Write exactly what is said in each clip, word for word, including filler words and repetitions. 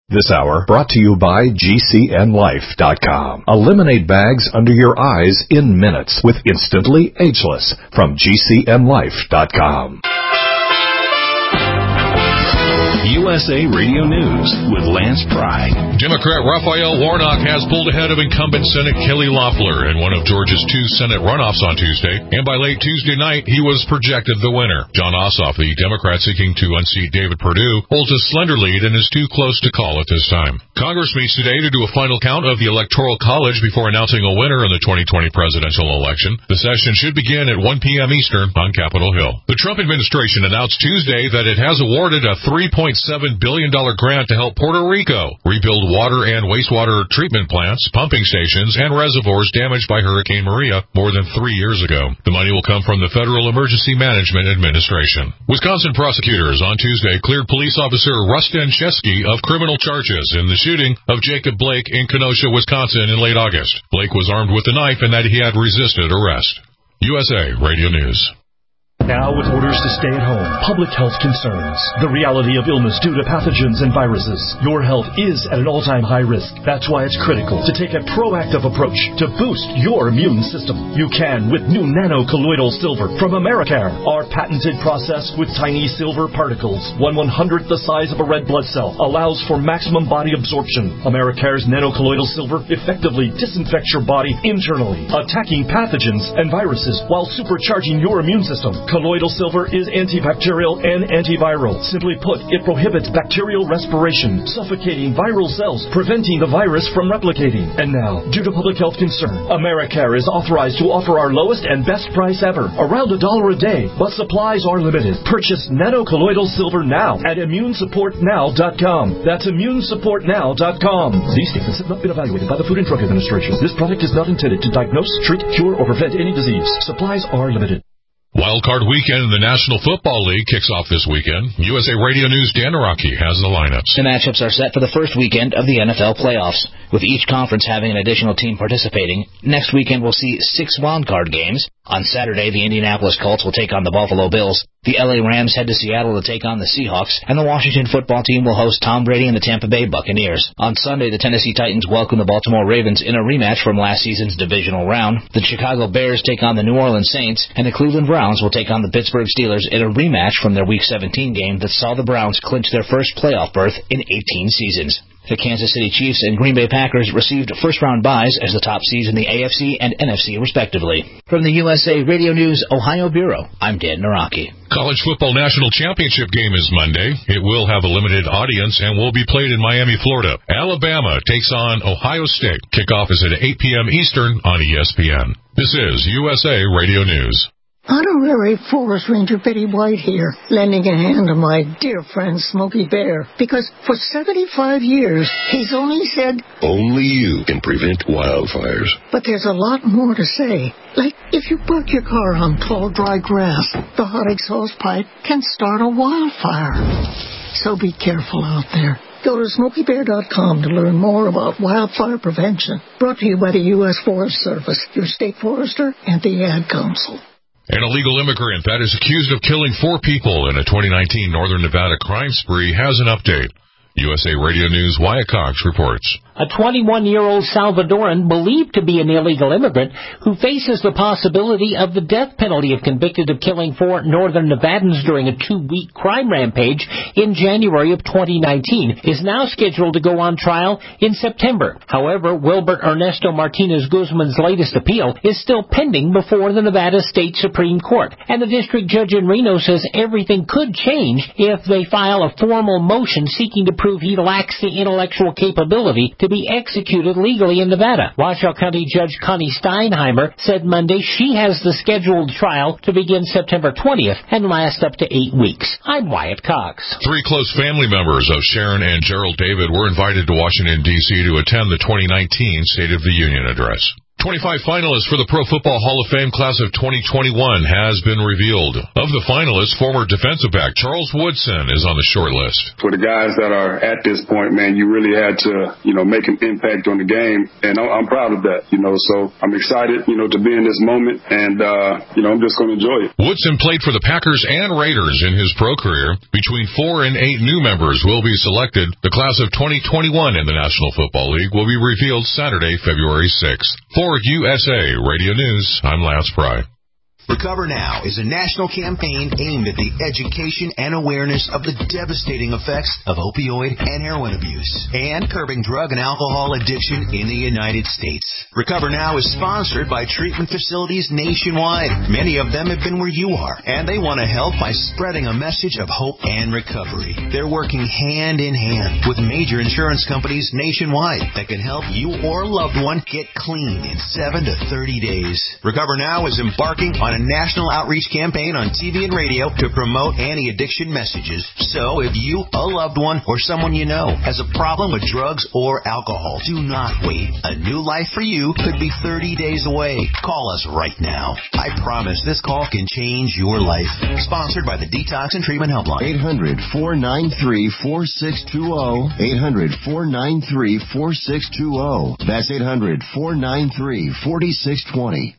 This hour brought to you by G C N Life dot com. Eliminate bags under your eyes in minutes with Instantly Ageless from G C N Life dot com. U S A Radio News with Lance Pry. Democrat Raphael Warnock has pulled ahead of incumbent Senate Kelly Loeffler in one of Georgia's two Senate runoffs on Tuesday, and by late Tuesday night, he was projected the winner. John Ossoff, the Democrat seeking to unseat David Perdue, holds a slender lead and is too close to call at this time. Congress meets today to do a final count of the Electoral College before announcing a winner in the twenty twenty presidential election. The session should begin at one p.m. Eastern on Capitol Hill. The Trump administration announced Tuesday that it has awarded a three point seven billion dollars grant to help Puerto Rico rebuild water and wastewater treatment plants, pumping stations, and reservoirs damaged by Hurricane Maria more than three years ago. The money will come from the Federal Emergency Management Administration. Wisconsin prosecutors on Tuesday cleared police officer Rustin Chesky of criminal charges in the shooting of Jacob Blake in Kenosha, Wisconsin in late August. Blake was armed with a knife and that he had resisted arrest. U S A Radio News. Now with orders to stay at home, public health concerns, the reality of illness due to pathogens and viruses, your health is at an all-time high risk. That's why it's critical to take a proactive approach to boost your immune system. You can with new nano-colloidal silver from Americare. Our patented process with tiny silver particles, one one-hundredth the size of a red blood cell, allows for maximum body absorption. Americare's nano-colloidal silver effectively disinfects your body internally, attacking pathogens and viruses while supercharging your immune system. Colloidal silver is antibacterial and antiviral. Simply put, it prohibits bacterial respiration, suffocating viral cells, preventing the virus from replicating. And now, due to public health concern, Americare is authorized to offer our lowest and best price ever, around a dollar a day, but supplies are limited. Purchase nano-colloidal silver now at immune support now dot com. That's immune support now dot com. These statements have not been evaluated by the Food and Drug Administration. This product is not intended to diagnose, treat, cure, or prevent any disease. Supplies are limited. Wildcard Weekend in the National Football League kicks off this weekend. U S A Radio News' Dan Naraki has the lineups. The matchups are set for the first weekend of the N F L playoffs, with each conference having an additional team participating. Next weekend we'll see six wildcard games. On Saturday, the Indianapolis Colts will take on the Buffalo Bills. The L A Rams head to Seattle to take on the Seahawks, and the Washington football team will host Tom Brady and the Tampa Bay Buccaneers. On Sunday, the Tennessee Titans welcome the Baltimore Ravens in a rematch from last season's divisional round. The Chicago Bears take on the New Orleans Saints, and the Cleveland Browns will take on the Pittsburgh Steelers in a rematch from their Week seventeen game that saw the Browns clinch their first playoff berth in eighteen seasons. The Kansas City Chiefs and Green Bay Packers received first-round byes as the top seeds in the A F C and N F C, respectively. From the U S A Radio News Ohio Bureau, I'm Dan Naraki. College Football National Championship game is Monday. It will have a limited audience and will be played in Miami, Florida. Alabama takes on Ohio State. Kickoff is at eight p.m. Eastern on E S P N. This is U S A Radio News. Honorary Forest Ranger Betty White here, lending a hand to my dear friend Smokey Bear, because for seventy-five years, he's only said, only you can prevent wildfires. But there's a lot more to say. Like, if you park your car on tall, dry grass, the hot exhaust pipe can start a wildfire. So be careful out there. Go to Smokey Bear dot com to learn more about wildfire prevention. Brought to you by the U S Forest Service, your state forester, and the Ad Council. An illegal immigrant that is accused of killing four people in a twenty nineteen Northern Nevada crime spree has an update. U S A Radio News' Wyatt Cox reports. A twenty-one-year-old Salvadoran believed to be an illegal immigrant who faces the possibility of the death penalty if convicted of killing four Northern Nevadans during a two-week crime rampage in January of twenty nineteen is now scheduled to go on trial in September. However, Wilbert Ernesto Martinez Guzman's latest appeal is still pending before the Nevada State Supreme Court, and the district judge in Reno says everything could change if they file a formal motion seeking to prove he lacks the intellectual capability to be executed legally in Nevada. Washoe County Judge Connie Steinheimer said Monday she has the scheduled trial to begin September twentieth and last up to eight weeks. I'm Wyatt Cox. Three close family members of Sharon and Gerald David were invited to Washington, D C to attend the twenty nineteen State of the Union address. twenty-five finalists for the Pro Football Hall of Fame class of twenty twenty-one has been revealed. Of the finalists, former defensive back Charles Woodson is on the short list. For the guys that are at this point, man, you really had to, you know, make an impact on the game, and I'm proud of that, you know, so I'm excited, you know, to be in this moment, and, uh, you know, I'm just going to enjoy it. Woodson played for the Packers and Raiders in his pro career. Between four and eight new members will be selected. The class of twenty twenty-one in the National Football League will be revealed Saturday, February sixth. For U S A Radio News, I'm Lance Pry. Recover Now is a national campaign aimed at the education and awareness of the devastating effects of opioid and heroin abuse and curbing drug and alcohol addiction in the United States. Recover Now is sponsored by treatment facilities nationwide. Many of them have been where you are, and they want to help by spreading a message of hope and recovery. They're working hand in hand with major insurance companies nationwide that can help you or a loved one get clean in seven to thirty days. Recover Now is embarking on a national outreach campaign on T V and radio to promote anti-addiction messages. So if you, a loved one, or someone you know has a problem with drugs or alcohol, do not wait. A new life for you could be thirty days away. Call us right now. I promise this call can change your life. Sponsored by the Detox and Treatment Helpline. eight hundred, four nine three, four six two zero. eight hundred, four nine three, four six two zero. That's eight hundred, four nine three, four six two zero.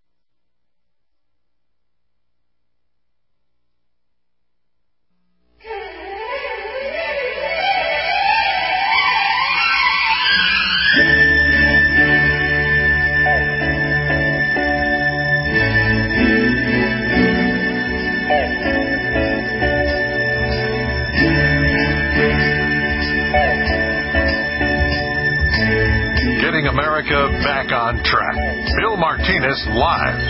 Back on track. Bill Martinez live.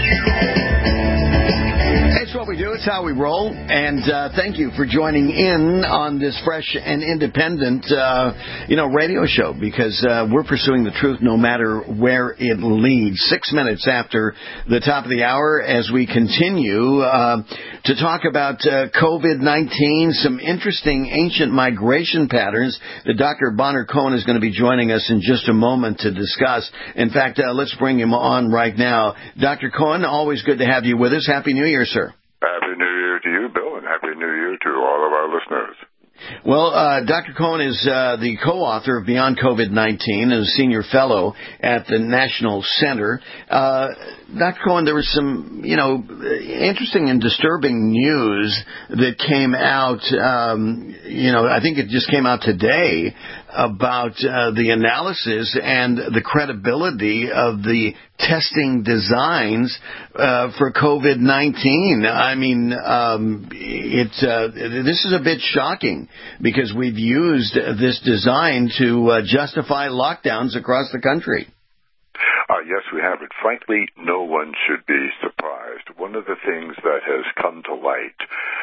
It's what we do. It's how we roll. And uh, thank you for joining in on this fresh and independent, uh, you know, radio show, because uh, we're pursuing the truth no matter where it leads. Six minutes after the top of the hour as we continue uh, to talk about uh, COVID nineteen, some interesting ancient migration patterns that Doctor Bonner Cohen is going to be joining us in just a moment to discuss. In fact, uh, let's bring him on right now. Doctor Cohen, always good to have you with us. Happy New Year, sir. Happy New Year to you, Bill, and Happy New Year to all of our listeners. Well, uh, Doctor Cohen is uh, the co-author of Beyond COVID nineteen and a senior fellow at the National Center. Uh, Doctor Cohen, there was some, you know, interesting and disturbing news that came out, um, you know, I think it just came out today about uh, the analysis and the credibility of the testing designs uh, for COVID nineteen. I mean, um, it, uh, this is a bit shocking because we've used this design to uh, justify lockdowns across the country. Uh, yes, we have it. Frankly, no one should be surprised. One of the things that has come to light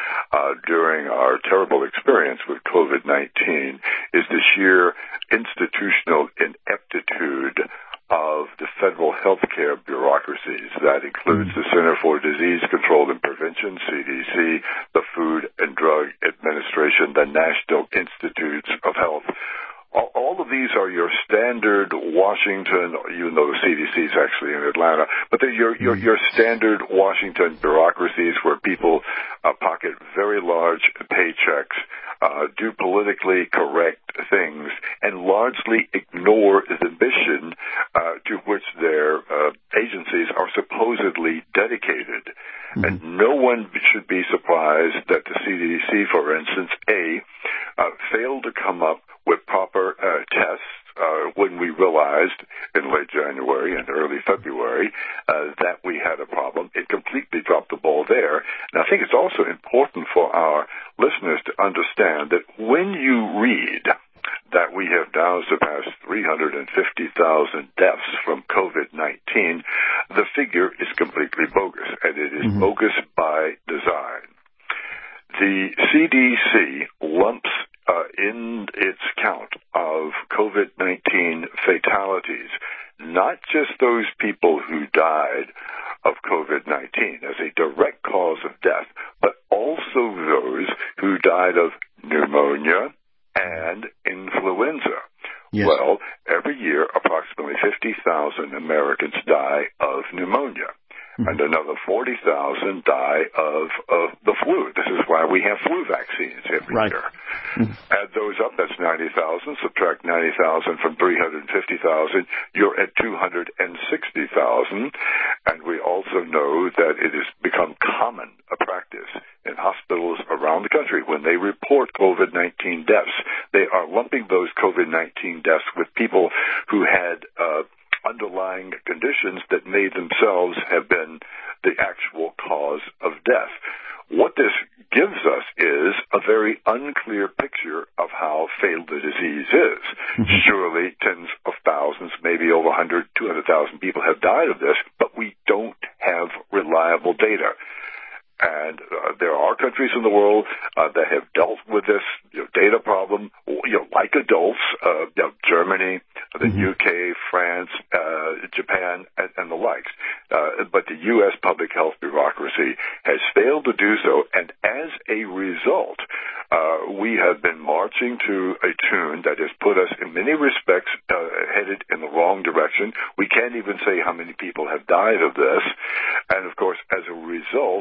uh, during our terrible experience with COVID nineteen is the sheer institutional ineptitude of the federal healthcare bureaucracies. That includes the Center for Disease Control and Prevention, C D C, the Food and Drug Administration, the National Institutes of Health. All of these are your standard Washington, even though the C D C is actually in Atlanta, but they're your, your, your standard Washington bureaucracies where people uh, pocket very large paychecks, uh, do politically correct things, and largely ignore the mission uh, to which their uh, agencies are supposedly dedicated. Mm-hmm. And no one should be surprised that the C D C, for instance, A, uh, failed to come up with proper uh, tests uh, when we realized in late January and early February uh, that we had a problem. It completely dropped the ball there. And I think it's also important for our listeners to understand that when you read that we have now surpassed three hundred fifty thousand deaths from COVID nineteen, the figure is completely bogus, and it is mm-hmm. bogus by design. The C D C lumps uh, in its count of COVID nineteen fatalities not just those people who died of COVID nineteen as a direct cause of death, but also those who died of pneumonia and influenza. Yes. Well, every year, approximately fifty fifty thousand Americans die of pneumonia. And another forty thousand die of, of the flu. This is why we have flu vaccines every right. year. Mm-hmm. Add those up, that's ninety thousand. Subtract ninety thousand from three hundred fifty thousand, you're at two hundred sixty thousand. And we also know that it has become common a practice in hospitals around the country when they report COVID nineteen deaths. They are lumping those COVID nineteen deaths with people who had uh underlying conditions that may themselves have been the actual cause of death. What this gives us is a very unclear picture of how fatal the disease is. Mm-hmm. Surely tens of thousands, maybe over one hundred, two hundred thousand people have died of this, but we don't have reliable data. And uh, there are countries in the world uh, that have dealt with this you know, data problem, you know, like adults, uh, you know, Germany, the mm-hmm. U K, France, uh, Japan, and, and the likes. Uh, but the U S public health bureaucracy has failed to do so, and as a result, uh, we have been marching to a tune that has put us, in many respects, uh, headed in the wrong direction. We can't even say how many people have died of this, and of course, as a result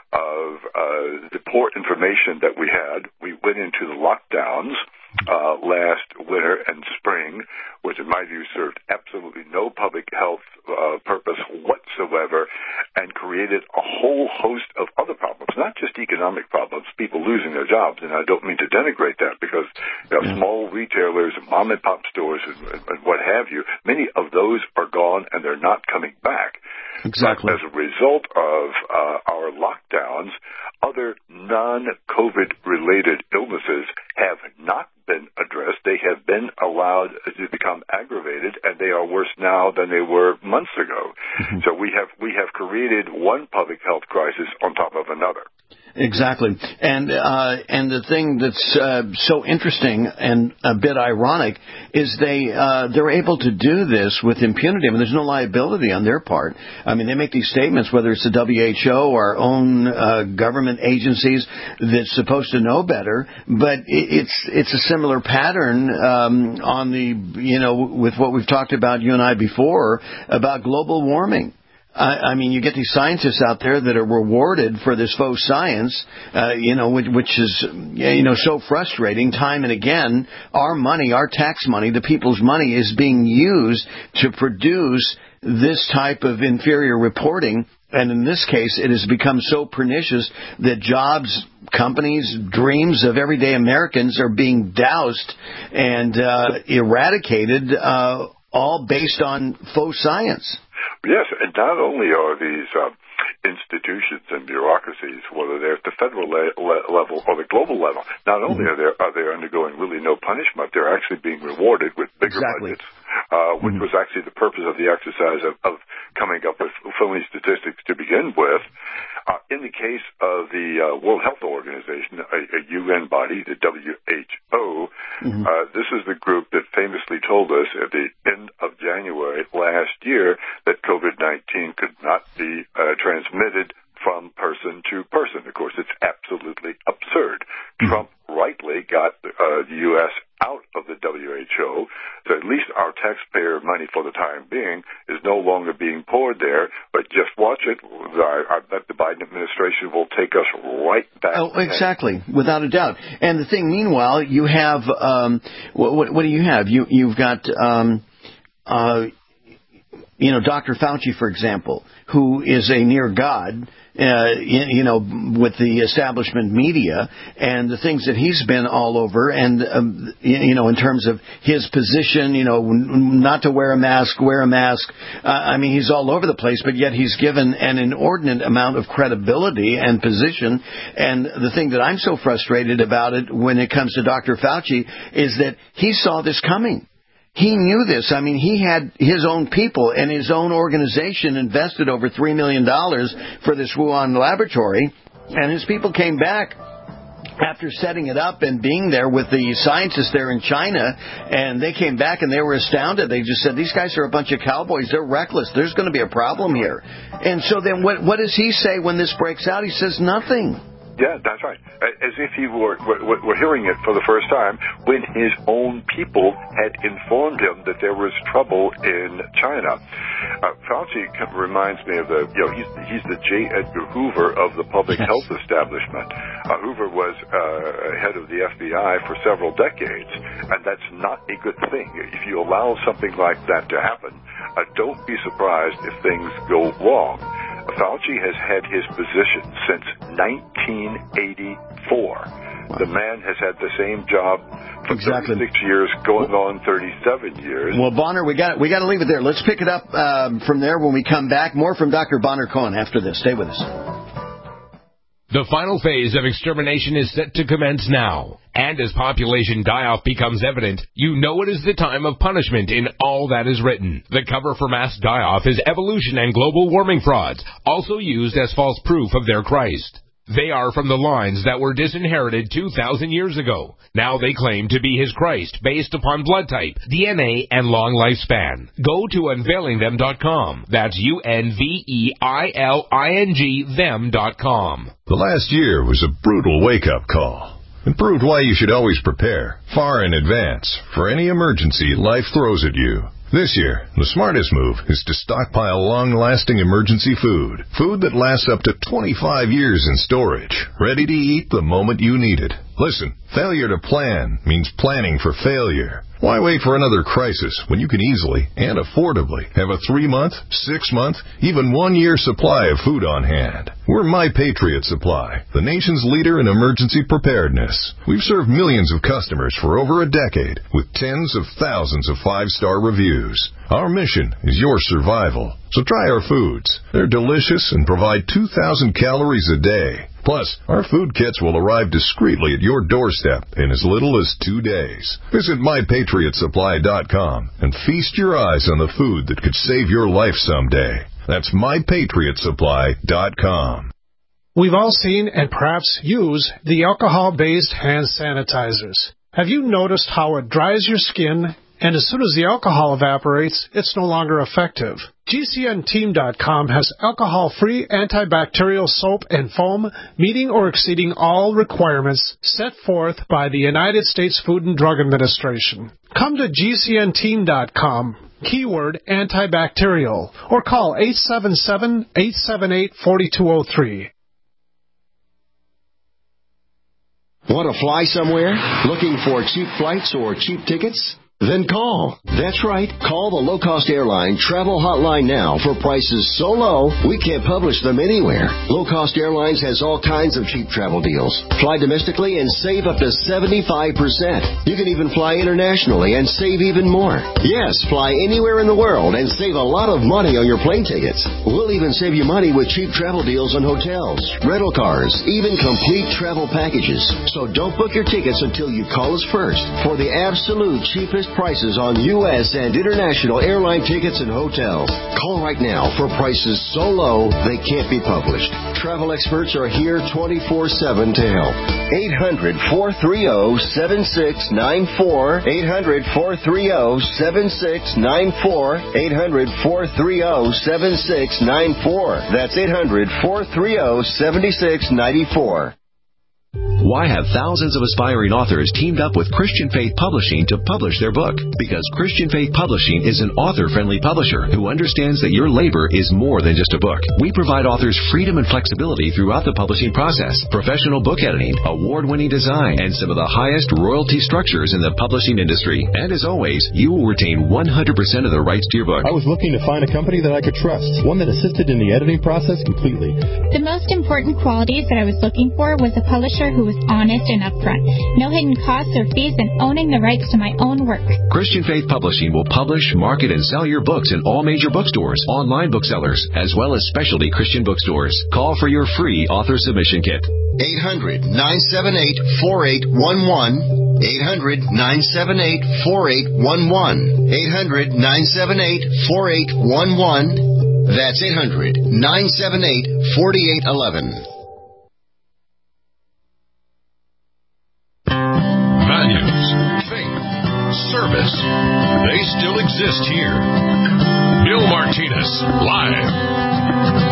of uh, the poor information that we had, we went into the lockdowns uh, last winter and spring, which in my view served absolutely no public health uh, purpose whatsoever, and created a whole host of other problems, not just economic problems, people losing their jobs. And I don't mean to denigrate that, because you know, small retailers, mom and pop stores, and, and what have you, many of those are gone and they're not coming back. Exactly. But as a result of uh, our lockdowns, other non-COVID related illnesses have not been addressed. They have been allowed to become aggravated, and they are worse now than they were months ago. Mm-hmm. So we have we have created one public health crisis on top of another. Exactly. And uh, and the thing that's uh, so interesting and a bit ironic is they, uh, they're able to do this with impunity. I mean, there's no liability on their part. I mean, they make these statements, whether it's the W H O or our own uh, government agencies that's supposed to know better, but it's it's a similar pattern um, on the, you know, with what we've talked about, you and I, before, about global warming. I, I mean, you get these scientists out there that are rewarded for this faux science, uh, you know, which, which is, you know, so frustrating. Time and again, our money, our tax money, the people's money is being used to produce this type of inferior reporting. And in this case, it has become so pernicious that jobs, companies, dreams of everyday Americans are being doused and uh, eradicated, uh, all based on faux science. Yes, and not only are these uh, institutions and bureaucracies, whether they're at the federal le- le- level or the global level, not only are they are they undergoing really no punishment, they're actually being rewarded with bigger exactly. budgets, uh, which mm-hmm. was actually the purpose of the exercise of, of coming up with phony statistics to begin with. Uh, in the case of the uh, World Health Organization, a, a U N body, the W H O, mm-hmm. uh, this is the group that famously told us at the end of January last year that COVID nineteen could not be uh, transmitted from person to person. Of course, it's absolutely absurd. Mm-hmm. Trump rightly got uh, the U S out of the W H O, so at least our taxpayer money for the time being is no longer being poured there. But just watch it. I, I bet the Biden administration will take us right back. Oh, exactly, without a doubt. And the thing, meanwhile, you have um, what, what, what do you have? You you've got um, uh, you know, Doctor Fauci, for example, who is a near god. Uh, you know, with the establishment media and the things that he's been all over, and um, you know, in terms of his position, you know, not to wear a mask, wear a mask. Uh, I mean, he's all over the place, but yet he's given an inordinate amount of credibility and position. And the thing that I'm so frustrated about it when it comes to Doctor Fauci is that he saw this coming. He knew this. I mean, he had his own people and his own organization invested over three million dollars for this Wuhan laboratory, and his people came back after setting it up and being there with the scientists there in China, and they came back and they were astounded. They just said, these guys are a bunch of cowboys. They're reckless. There's going to be a problem here. And so then what, what does he say when this breaks out? He says nothing. Yeah, that's right. As if he were, were, were hearing it for the first time when his own people had informed him that there was trouble in China. Uh, Fauci reminds me of the, you know, he's, he's the J. Edgar Hoover of the public yes. health establishment. Uh, Hoover was uh, head of the F B I for several decades, and that's not a good thing. If you allow something like that to happen, uh, don't be surprised if things go wrong. Fauci has had his position since nineteen eighty-four. Wow. The man has had the same job for exactly. thirty-six years, going on thirty-seven years. Well, Bonner, we got we got to leave it there. Let's pick it up um, from there when we come back. More from Doctor Bonner Cohen after this. Stay with us. The final phase of extermination is set to commence now. And as population die-off becomes evident, you know it is the time of punishment in all that is written. The cover for mass die-off is evolution and global warming frauds, also used as false proof of their Christ. They are from the lines that were disinherited two thousand years ago. Now they claim to be his Christ based upon blood type, D N A, and long lifespan. Go to unveiling them dot com. That's U N V E I L I N G them dot com. The last year was a brutal wake-up call. It proved why you should always prepare, far in advance, for any emergency life throws at you. This year, the smartest move is to stockpile long-lasting emergency food. Food that lasts up to twenty-five years in storage, ready to eat the moment you need it. Listen, failure to plan means planning for failure. Why wait for another crisis when you can easily and affordably have a three-month, six-month, even one-year supply of food on hand? We're My Patriot Supply, the nation's leader in emergency preparedness. We've served millions of customers for over a decade with tens of thousands of five-star reviews. Our mission is your survival. So try our foods. They're delicious and provide two thousand calories a day. Plus, our food kits will arrive discreetly at your doorstep in as little as two days. Visit my patriot supply dot com and feast your eyes on the food that could save your life someday. That's my patriot supply dot com. We've all seen and perhaps use the alcohol-based hand sanitizers. Have you noticed how it dries your skin, and as soon as the alcohol evaporates, it's no longer effective? G C N team dot com has alcohol-free antibacterial soap and foam meeting or exceeding all requirements set forth by the United States Food and Drug Administration. Come to G C N team dot com, keyword antibacterial, or call eight seven seven, eight seven eight, four two zero three. Want to fly somewhere? Looking for cheap flights or cheap tickets? Then call. That's right. Call the low-cost airline travel hotline now for prices so low we can't publish them anywhere. Low-cost airlines has all kinds of cheap travel deals. Fly domestically and save up to seventy-five percent. You can even fly internationally and save even more. Yes, fly anywhere in the world and save a lot of money on your plane tickets. We'll even save you money with cheap travel deals on hotels, rental cars, even complete travel packages. So don't book your tickets until you call us first for the absolute cheapest prices on U S and international airline tickets and hotels. Call right now for prices so low they can't be published. Travel experts are here twenty-four seven to help. eight hundred, four three zero, seven six nine four. eight hundred, four three zero, seven six nine four. eight hundred, four three zero, seven six nine four. That's eight hundred, four three zero, seven six nine four. Why have thousands of aspiring authors teamed up with Christian Faith Publishing to publish their book? Because Christian Faith Publishing is an author-friendly publisher who understands that your labor is more than just a book. We provide authors freedom and flexibility throughout the publishing process, professional book editing, award-winning design, and some of the highest royalty structures in the publishing industry. And as always, you will retain one hundred percent of the rights to your book. I was looking to find a company that I could trust, one that assisted in the editing process completely. The most important qualities that I was looking for was a publisher who was honest and upfront, no hidden costs or fees, and owning the rights to my own work. Christian Faith Publishing will publish, market, and sell your books in all major bookstores, online booksellers, as well as specialty Christian bookstores. Call for your free author submission kit. eight hundred, nine seven eight, four eight one one. eight hundred, nine seven eight, four eight one one. eight hundred, nine seven eight, four eight one one. That's eight hundred, nine seven eight, four eight one one. Values, faith, service, they still exist here. Bill Martinez, live.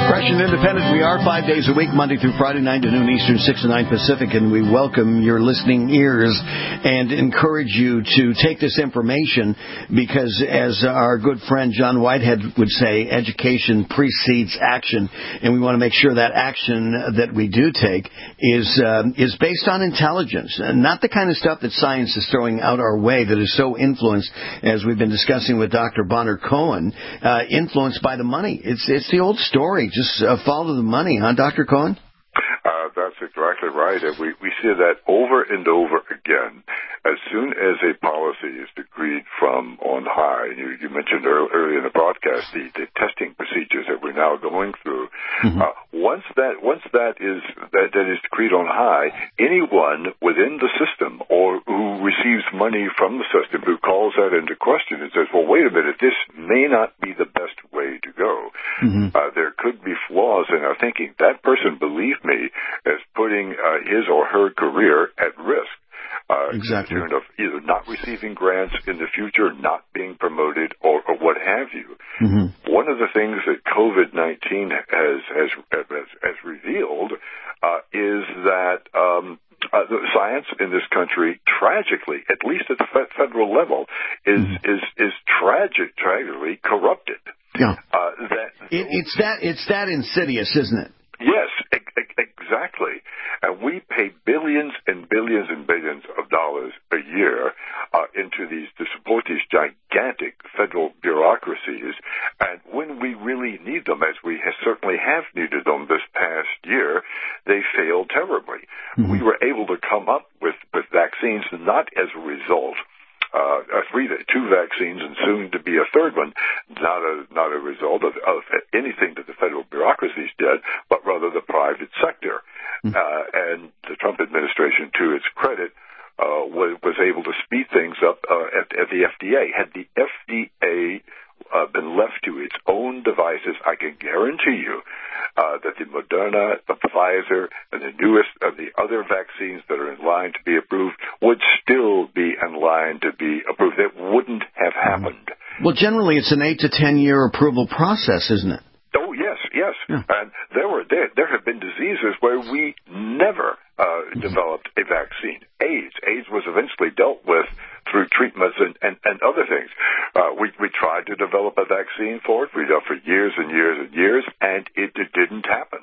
Fresh and independent, we are five days a week, Monday through Friday, nine to noon Eastern, six to nine Pacific, and we welcome your listening ears and encourage you to take this information because, as our good friend John Whitehead would say, education precedes action, and we want to make sure that action that we do take is um, is based on intelligence, and not the kind of stuff that science is throwing out our way that is so influenced, as we've been discussing with Doctor Bonner Cohen, uh, influenced by the money. It's it's the old story. Just uh, follow the money, huh, Doctor Cohen? Uh, that's exactly right. And we, we see that over and over again. As soon as a policy is decreed from on high, you, you mentioned earlier in the broadcast the, the testing procedures that we're now going through. Mm-hmm. Uh, once that once that is that, that is decreed on high, anyone within the system or who receives money from the system who calls that into question and says, "Well, wait a minute, this may not be the best way to go. Mm-hmm. Uh, there could be flaws in our thinking." That person, believe me, is putting uh, his or her career at risk. Uh, exactly. In terms of either not receiving grants in the future, not being promoted, or, or what have you. Mm-hmm. One of the things that COVID nineteen has has has, has revealed uh, is that um, uh, the science in this country, tragically, at least at the federal level, is mm-hmm. is is tragic, tragically corrupted. Yeah. Uh, that it, it's that it's that insidious, isn't it? Yes, e- e- exactly. And we pay billions and billions and billions of dollars a year uh, into these to support these gigantic federal bureaucracies. And when we really need them, as we have certainly have needed them this past year, they fail terribly. Mm-hmm. We were able to come up with, with vaccines not as a result Uh, three, two vaccines, and soon to be a third one, not a not a result of, of anything that the federal bureaucracies did, but rather the private sector. Mm-hmm. Uh, and the Trump administration, to its credit, uh, was, was able to speed things up uh, at, at the F D A. Had the F D A uh, been left to its own devices, I can guarantee you uh, that the Moderna, the Pfizer, and the newest of the other vaccines that are in line to be approved would still be in line to be approved. It wouldn't have happened. Well, generally, it's an eight to ten year approval process, isn't it? Oh, yes, yes. Yeah. And there were there, there have been diseases where we never uh, mm-hmm. developed a vaccine. AIDS. AIDS was eventually dealt with through treatments and, and, and other things. Uh, we, we tried to develop a vaccine for it. We did for years and years and years, and it, it didn't happen.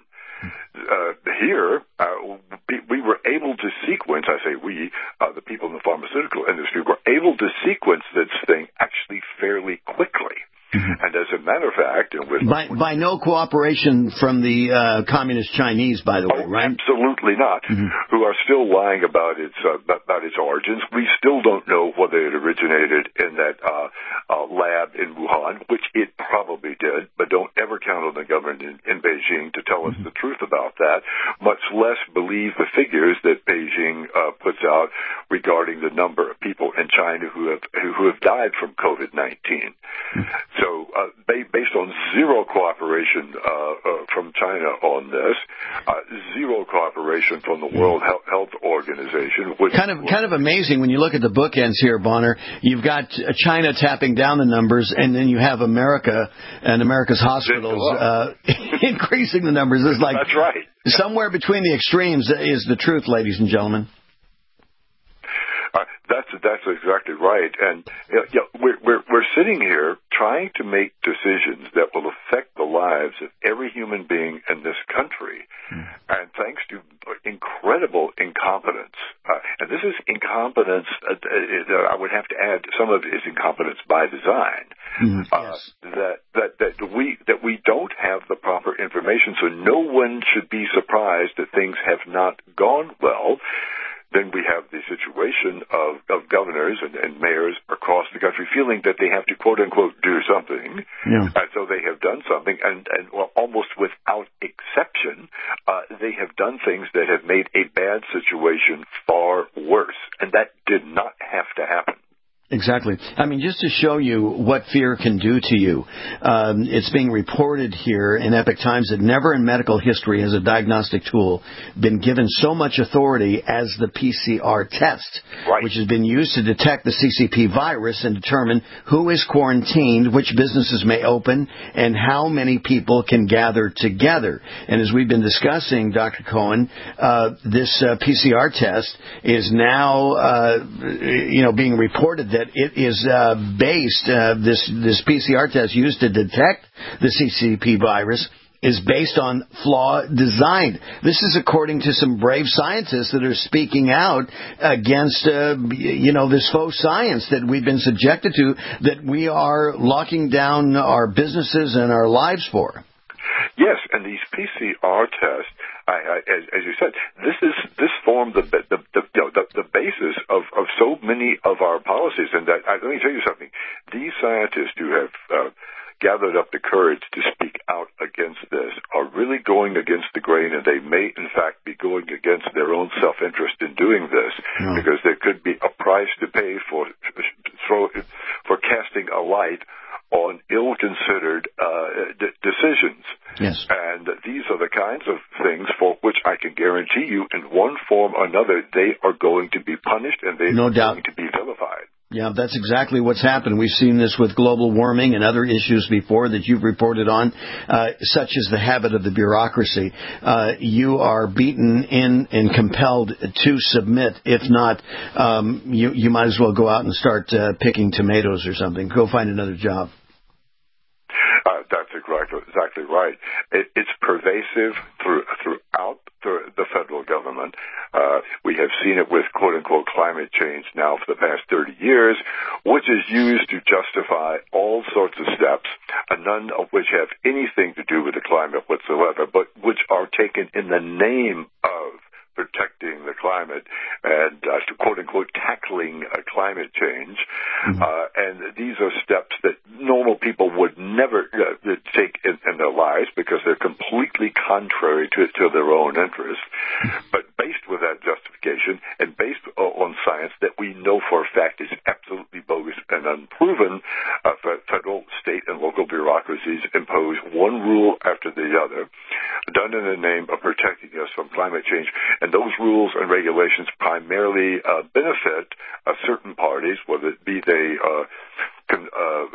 Uh, here, uh, we were able to sequence, I say we, uh, the people in the pharmaceutical industry, were able to sequence this thing actually fairly quickly. Mm-hmm. And as a matter of fact, and with by, by no cooperation from the uh, communist Chinese, by the way, oh, right? Absolutely not. Mm-hmm. Who are still lying about its uh, about its origins. We still don't know whether it originated in that uh, uh, lab in Wuhan, which it probably did. But don't ever count on the government in, in Beijing to tell us mm-hmm. the truth about that. Much less believe the figures that Beijing uh, puts out regarding the number of people in China who have who, who have died from COVID nineteen. Mm-hmm. So So uh, based on zero cooperation uh, uh, from China on this, uh, zero cooperation from the World Health Organization. Which kind of kind of amazing when you look at the bookends here, Bonner. You've got China tapping down the numbers, and then you have America and America's hospitals uh, increasing the numbers. It's like that's right. Somewhere between the extremes is the truth, ladies and gentlemen. Uh, that's that's exactly right, and you know, we're, we're we're sitting here trying to make decisions that will affect the lives of every human being in this country, mm. and thanks to incredible incompetence, uh, and this is incompetence. Uh, uh, I would have to add some of it is incompetence by design. Mm, uh, yes. That that that we that we don't have the proper information, so no one should be surprised that things have not gone well. Then we have the situation of, of governors and, and mayors across the country feeling that they have to, quote-unquote, do something. Yeah. And so they have done something, and, and well, almost without exception, uh, they have done things that have made a bad situation far worse. And that did not have to happen. Exactly. I mean, just to show you what fear can do to you, um, it's being reported here in Epoch Times that never in medical history has a diagnostic tool been given so much authority as the P C R test, right. which has been used to detect the C C P virus and determine who is quarantined, which businesses may open, and how many people can gather together. And as we've been discussing, Doctor Cohen, uh, this uh, P C R test is now, uh, you know, being reported that it is uh, based, uh, this, this P C R test used to detect the C C P virus is based on flawed design. This is according to some brave scientists that are speaking out against, uh, you know, this faux science that we've been subjected to, that we are locking down our businesses and our lives for. Yes, and these P C R tests, I, I, as, as you said, this is this formed the the the, you know, the, the basis of, of so many of our policies. And that, I, let me tell you something: these scientists who have uh, gathered up the courage to speak out against this are really going against the grain, and they may, in fact, be going against their own self-interest in doing this, no. because there could be a price to pay for for, for casting a light on ill-considered uh, d- decisions. Yes. And these are the kinds of things for which I can guarantee you, in one form or another, they are going to be punished and they no are doubt. going to be vilified. Yeah, that's exactly what's happened. We've seen this with global warming and other issues before that you've reported on, uh, such as the habit of the bureaucracy. Uh, you are beaten in and compelled to submit. If not, um, you, you might as well go out and start uh, picking tomatoes or something. Go find another job. Uh, that's exactly, exactly right. It, it's pervasive through, throughout the, the federal government. Uh, we have seen it with quote-unquote climate change now for the past thirty years, which is used to justify all sorts of steps, uh, none of which have anything to do with the climate whatsoever, but which are taken in the name of protecting the climate and uh, quote-unquote tackling uh, climate change. Mm-hmm. Uh, and these are steps that normal people would never uh, take in, in their lives because they're completely contrary to, to their own interests. Mm-hmm. But based with that justification and based on science that we know for a fact is absolutely bogus and unproven, uh, federal, state, and local bureaucracies impose one rule after the other, done in the name of protecting us from climate change. And those rules and regulations primarily uh, benefit uh, certain parties, whether it be they uh, con,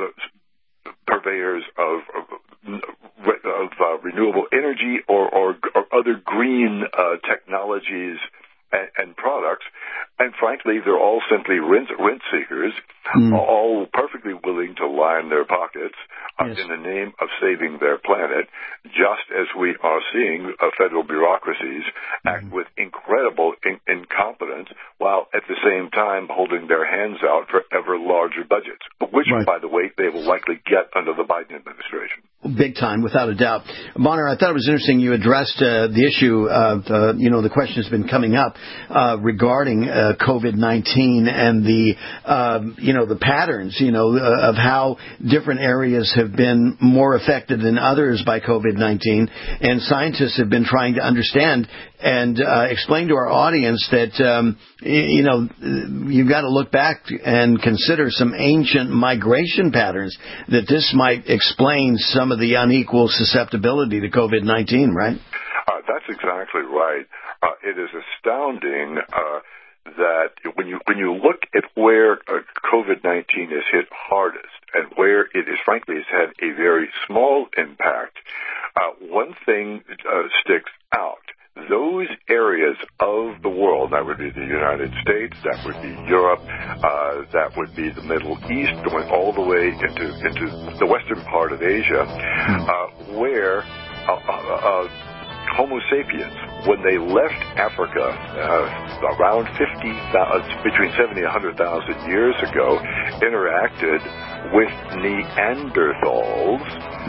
uh, purveyors of, of, of uh, renewable energy or, or, or other green uh, technologies and, and products. And frankly, they're all simply rent, rent seekers, mm. all perfectly willing to line their pockets uh, yes. in the name of saving their planet, just as we are seeing uh, federal bureaucracies mm. act with incredible in- incompetence while at the same time holding their hands out for ever larger budgets, which, right. by the way, they will likely get under the Biden administration. Big time, without a doubt. Bonner, I thought it was interesting you addressed uh, the issue of, uh, you know, the question has been coming up uh, regarding uh, COVID nineteen and the, uh, you know, the patterns, you know, uh, of how different areas have been more affected than others by COVID nineteen. And scientists have been trying to understand and uh, explain to our audience that, um, you know, you've got to look back and consider some ancient migration patterns, that this might explain some of the unequal susceptibility to COVID nineteen, right? Uh, that's exactly right. Uh, it is astounding uh, that when you when you look at where uh, COVID nineteen is hit hardest and where it is, frankly, has had a very small impact, uh, one thing uh, sticks out. Those areas of the world, that would be the United States, that would be Europe, uh, that would be the Middle East, going all the way into into the western part of Asia, uh, where uh, uh, uh, Homo sapiens, when they left Africa uh, around fifty, between seventy and one hundred thousand years ago, interacted with Neanderthals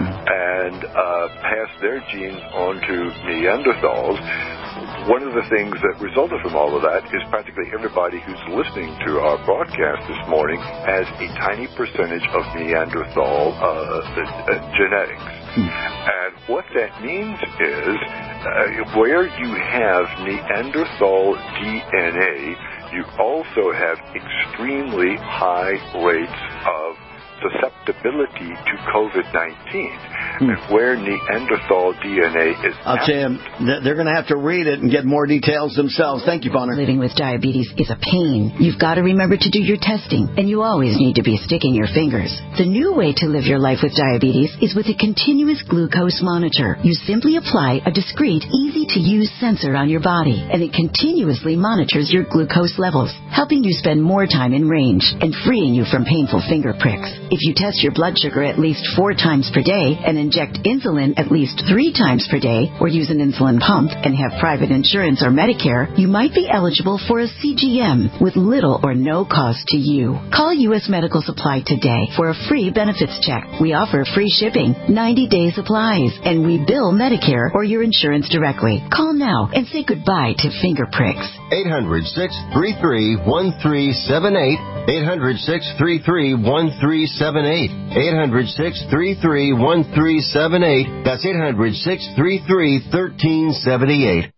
and uh, passed their genes on to Neanderthals. One of the things that resulted from all of that is practically everybody who's listening to our broadcast this morning has a tiny percentage of Neanderthal uh, uh, genetics. Hmm. And what that means is uh, where you have Neanderthal D N A, you also have extremely high rates of susceptibility to COVID nineteen. Hmm. And where Neanderthal D N A is I'll absent, tell you, they're going to have to read it and get more details themselves. Thank you, Bonner. Living with diabetes is a pain. You've got to remember to do your testing, and you always need to be sticking your fingers. The new way to live your life with diabetes is with a continuous glucose monitor. You simply apply a discreet, easy-to-use sensor on your body, and it continuously monitors your glucose levels, helping you spend more time in range and freeing you from painful finger pricks. If you test your blood sugar at least four times per day and inject insulin at least three times per day, or use an insulin pump and have private insurance or Medicare, you might be eligible for a C G M with little or no cost to you. Call U S Medical Supply today for a free benefits check. We offer free shipping, ninety-day supplies, and we bill Medicare or your insurance directly. Call now and say goodbye to finger pricks. eight hundred, six three three, one three seven eight. eight hundred, six three three, one three seven eight. eight hundred, six three three, one three seven eight. That's eight hundred, six three three, one three seven eight.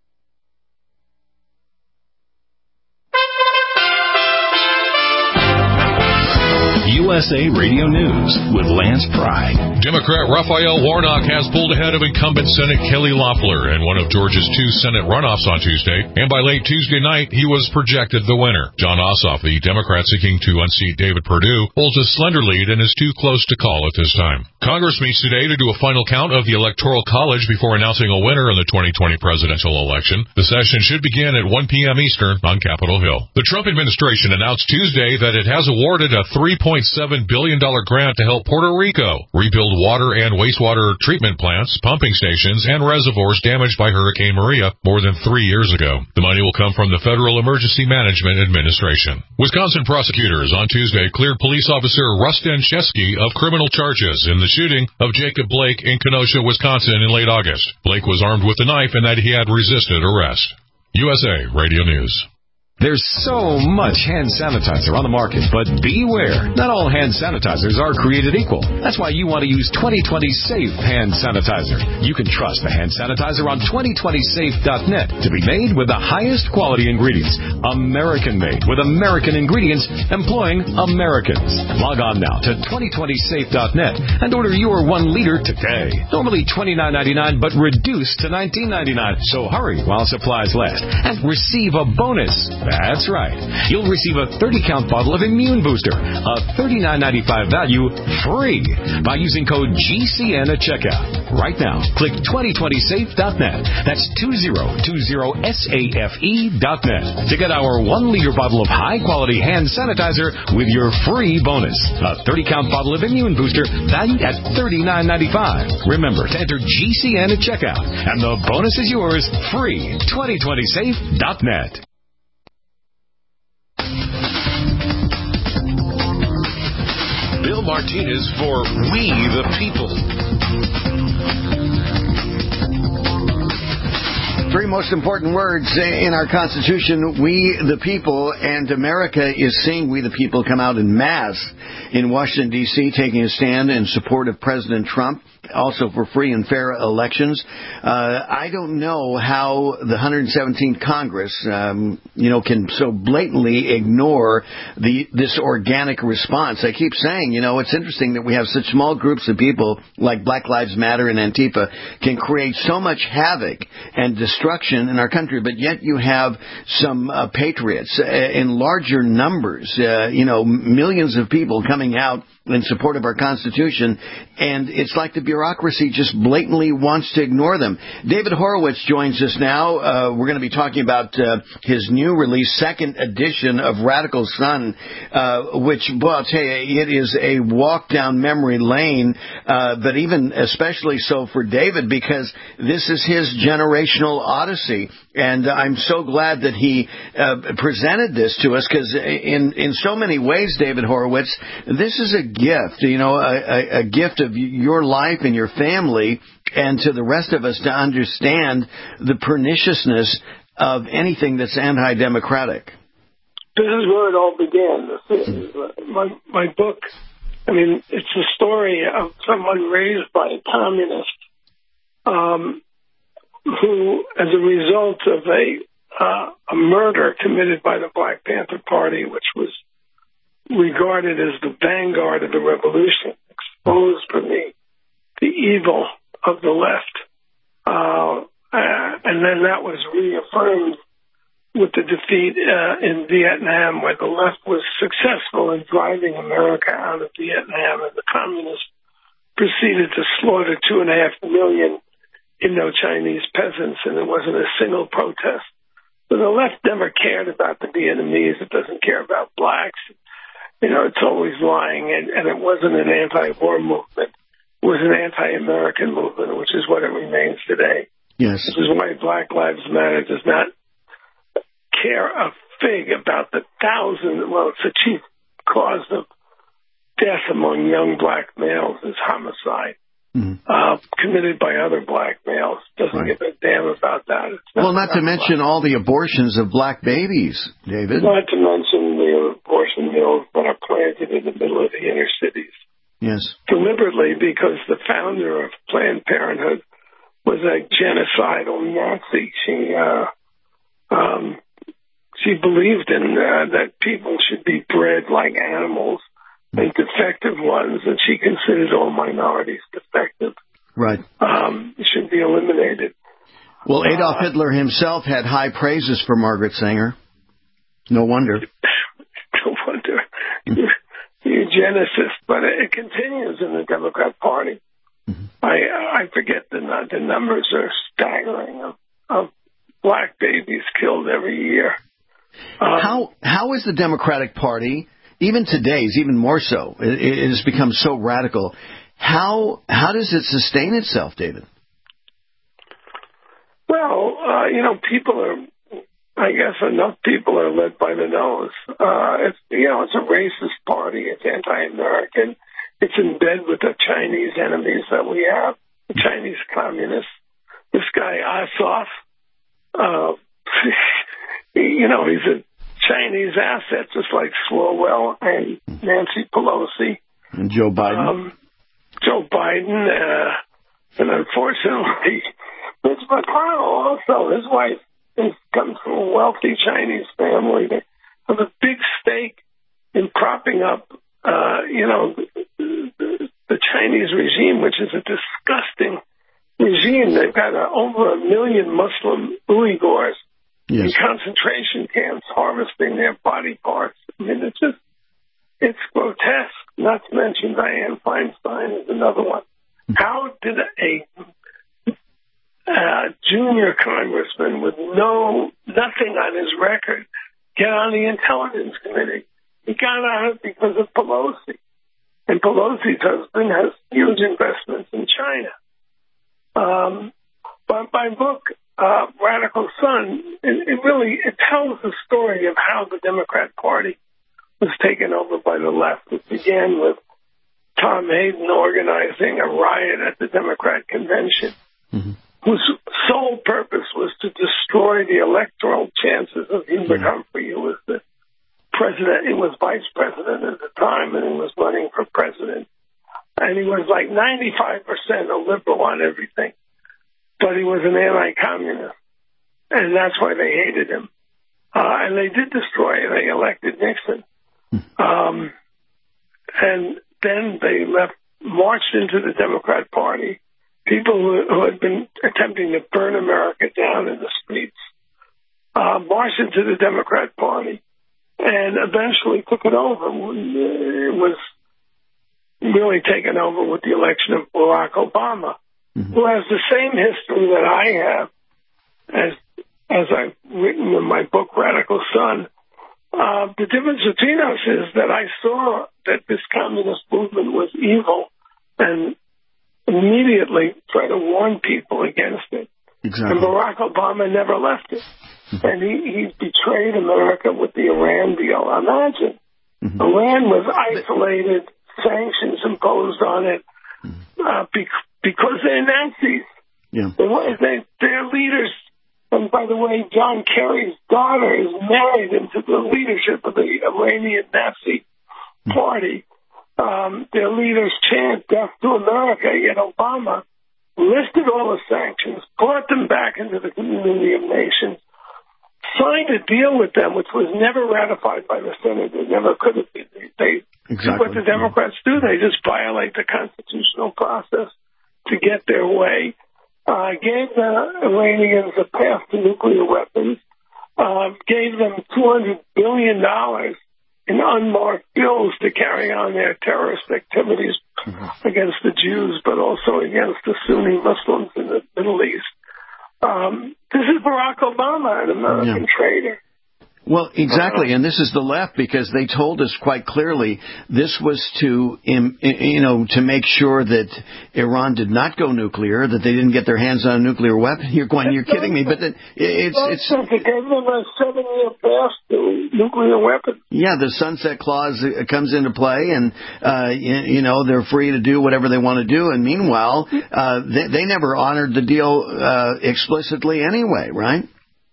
U S A Radio News with Lance Pry. Democrat Raphael Warnock has pulled ahead of incumbent Senate Kelly Loeffler in one of Georgia's two Senate runoffs on Tuesday, and by late Tuesday night, he was projected the winner. Jon Ossoff, the Democrat seeking to unseat David Perdue, holds a slender lead and is too close to call at this time. Congress meets today to do a final count of the Electoral College before announcing a winner in the twenty twenty presidential election. The session should begin at one p.m. Eastern on Capitol Hill. The Trump administration announced Tuesday that it has awarded a three point seven billion dollars grant to help Puerto Rico rebuild water and wastewater treatment plants, pumping stations, and reservoirs damaged by Hurricane Maria more than three years ago. The money will come from the Federal Emergency Management Administration. Wisconsin prosecutors on Tuesday cleared police officer Rustin Shesky of criminal charges in the shooting of Jacob Blake in Kenosha, Wisconsin in late August. Blake was armed with a knife and that he had resisted arrest. U S A Radio News. There's so much hand sanitizer on the market, but beware. Not all hand sanitizers are created equal. That's why you want to use twenty twenty Safe Hand Sanitizer. You can trust the hand sanitizer on twenty twenty safe dot net to be made with the highest quality ingredients. American-made with American ingredients employing Americans. Log on now to twenty twenty safe dot net and order your one liter today. Normally twenty-nine ninety-nine, but reduced to nineteen ninety-nine. So hurry while supplies last and receive a bonus. That's right. You'll receive a thirty count bottle of Immune Booster, a thirty-nine ninety-five value, free by using code G C N at checkout. Right now, click twenty twenty safe dot net. That's two zero two zero safe dot net to get our one liter bottle of high-quality hand sanitizer with your free bonus. A thirty count bottle of Immune Booster valued at thirty-nine ninety-five. Remember to enter G C N at checkout, and the bonus is yours free. twenty twenty safe dot net. Bill Martinez for We the People. Three most important words in our Constitution, we the people, and America is seeing we the people come out in mass in Washington, D C, taking a stand in support of President Trump, also for free and fair elections. Uh, I don't know how the one hundred seventeenth Congress, um, you know, can so blatantly ignore the this organic response. I keep saying, you know, it's interesting that we have such small groups of people like Black Lives Matter and Antifa can create so much havoc and destruction in our country, but yet you have some uh, patriots uh, in larger numbers, uh, you know, millions of people coming out in support of our Constitution, and it's like the bureaucracy just blatantly wants to ignore them. David Horowitz joins us now. Uh, we're going to be talking about uh, his new release, second edition of Radical Sun, uh, which, well, I'll tell you, it is a walk down memory lane, uh, but even especially so for David, because this is his generational odyssey, and I'm so glad that he uh, presented this to us, because in, in so many ways, David Horowitz, this is a gift, you know, a, a, a gift of your life and your family, and to the rest of us to understand the perniciousness of anything that's anti-democratic. This is where it all began. My, my book, I mean, it's a story of someone raised by a communist um, who, as a result of a uh, a murder committed by the Black Panther Party, which was regarded as the vanguard of the revolution, exposed for me the evil of the left. Uh, uh, and then that was reaffirmed with the defeat uh, in Vietnam, where the left was successful in driving America out of Vietnam, and the communists proceeded to slaughter two and a half million Indo-Chinese peasants, and there wasn't a single protest. So the left never cared about the Vietnamese. It doesn't care about blacks. You know, it's always lying, and, and it wasn't an anti-war movement. It was an anti-American movement, which is what it remains today. Yes. This is why Black Lives Matter does not care a fig about the thousand, well, it's the chief cause of death among young black males is homicide. Mm-hmm. Uh, committed by other black males. Doesn't right. give a damn about that. It's not well, not to mention black. all the abortions of black babies, David. Not to mention the abortion mills that are planted in the middle of the inner cities. Yes. Deliberately, because the founder of Planned Parenthood was a genocidal Nazi. She, uh, um, she believed in uh, that people should be bred like animals, and defective ones, and she considered all minorities defective. Right. Um, should be eliminated. Well, Adolf uh, Hitler himself had high praises for Margaret Sanger. No wonder. No wonder. Eugenicist, but it continues in the Democrat Party. Mm-hmm. I I forget the the numbers are staggering of, of black babies killed every year. Um, how how is the Democratic Party? Even today's, even more so, it, it has become so radical. How how does it sustain itself, David? Well, uh, you know, people are, I guess enough people are led by the nose. Uh, it's, you know, it's a racist party. It's anti-American. It's in bed with the Chinese enemies that we have, the Chinese communists. This guy, Ossoff, uh, you know, he's a Chinese asset, just like Swalwell and Nancy Pelosi. And Joe Biden. Um, Joe Biden, uh, and unfortunately, Mitch McConnell also, his wife is, comes from a wealthy Chinese family. They have a big stake in propping up, uh, you know, the, the Chinese regime, which is a disgusting regime. They've got uh, over a million Muslim Uyghurs. Yes. In concentration camps, harvesting their body parts. I mean, it's just, it's grotesque. Not to mention Dianne Feinstein is another one. How did a uh, junior congressman with no, nothing on his record get on the Intelligence Committee? He got on it because of Pelosi. And Pelosi's husband has huge investments in China. Um, but my book, Uh, Radical Son, it, it really it tells the story of how the Democrat Party was taken over by the left. It began with Tom Hayden organizing a riot at the Democrat convention, mm-hmm. whose sole purpose was to destroy the electoral chances of Hubert mm-hmm. Humphrey, who was the president. He was vice president at the time, and he was running for president. And he was like ninety-five percent a liberal on everything. But he was an anti-communist, and that's why they hated him. Uh, and they did destroy him. They elected Nixon. Um, and then they left, marched into the Democrat Party, people who, who had been attempting to burn America down in the streets, uh, marched into the Democrat Party, and eventually took it over. It was really taken over with the election of Barack Obama. Mm-hmm. Who has the same history that I have, as as I've written in my book, Radical Son. Uh, the difference between us is that I saw that this communist movement was evil and immediately tried to warn people against it. Exactly. And Barack Obama never left it. Mm-hmm. And he, he betrayed America with the Iran deal. Imagine. Mm-hmm. Iran was isolated, sanctions imposed on it, uh, because Because they're Nazis. Yeah. They, they, they're leaders. And by the way, John Kerry's daughter is married into the leadership of the Iranian Nazi Party. Um, their leaders chant death to America, yet Obama lifted all the sanctions, brought them back into the community of nations, signed a deal with them, which was never ratified by the Senate. It never could have been. They, exactly. What the Democrats do, they just violate the constitutional process to get their way. Uh, gave the Iranians a path to nuclear weapons, uh, gave them two hundred billion dollars in unmarked bills to carry on their terrorist activities mm-hmm. against the Jews, but also against the Sunni Muslims in the Middle East. Um, this is Barack Obama, an American yeah. traitor. Well, exactly, and this is the left, because they told us quite clearly this was to, you know, to make sure that Iran did not go nuclear, that they didn't get their hands on a nuclear weapon. You're going, you're kidding me, but then it's it's. They gave them a seven-year pass to nuclear weapons. Yeah, the sunset clause comes into play, and uh, you, you know they're free to do whatever they want to do. And meanwhile, uh, they, they never honored the deal uh, explicitly anyway, right?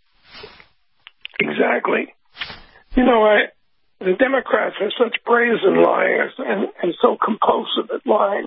Exactly. You know, I, the Democrats are such brazen liars and, and so compulsive at lying